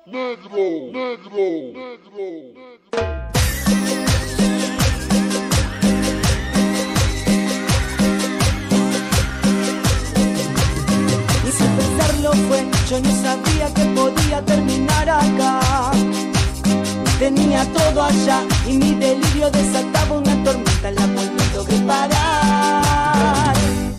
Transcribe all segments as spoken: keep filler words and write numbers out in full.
negro, negro, negro. Y sin pensarlo fue, yo no sabía que podía terminar acá. Tenía todo allá y mi delirio desataba una tormenta en la cual no logré parar.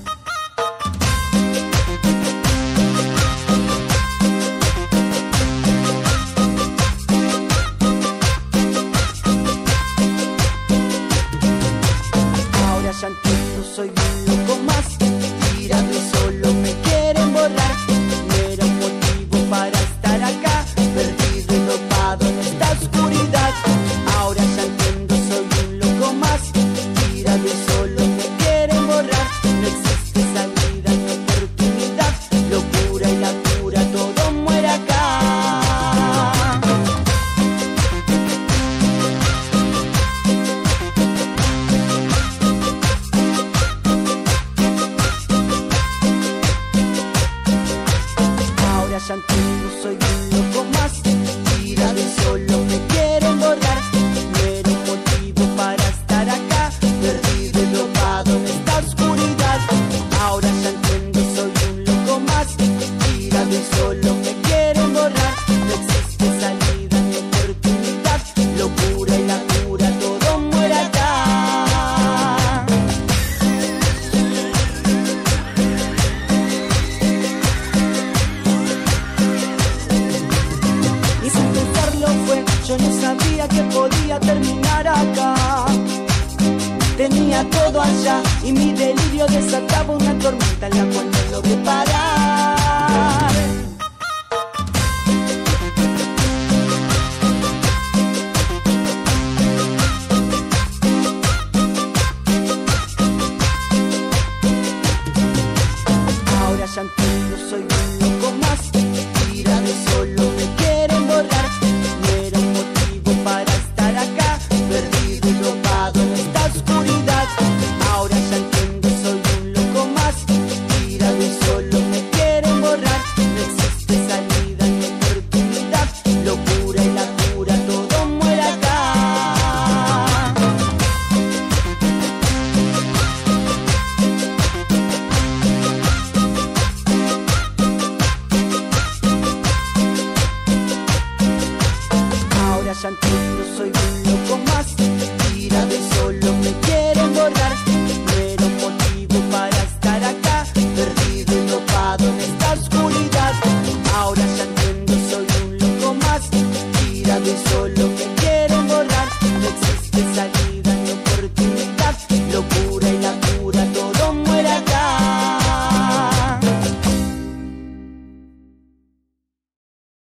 Ahora ya entiendo, soy un loco más, tirado y solo me quieren borrar. No era un motivo para estar acá, perdido y dopado en esta oscuridad. Ahora ya entiendo, soy un loco más, tirado y solo me quieren borrar. No existe salida ni oportunidad, locura y la cura, todo muere acá. Ahora ya entiendo, soy un loco más, tirado y solo me quieren borrar. No era un motivo para estar acá, perdido y dopado en esta oscuridad. Ahora ya entiendo, soy un loco más, tirado y solo me quieren borrar. No existe salida ni oportunidad, locura y la cura, todo muere acá. Y sin pensarlo fue, yo no sabía que podía terminar acá. Tenía todo allá y mi delirio desataba una tormenta en la cual no logré parar.